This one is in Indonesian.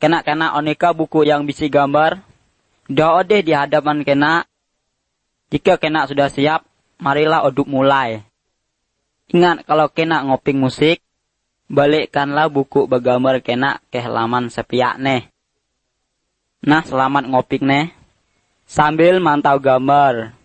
Kena oneka buku yang bisi gambar. Dah odeh di hadapan kena. Jika kena sudah siap, marilah oduk mulai. Ingat kalau kena ngoping musik, balikkanlah buku bergambar kena ke halaman sepiak neh. Nah, selamat ngoping neh. Sambil mantau gambar.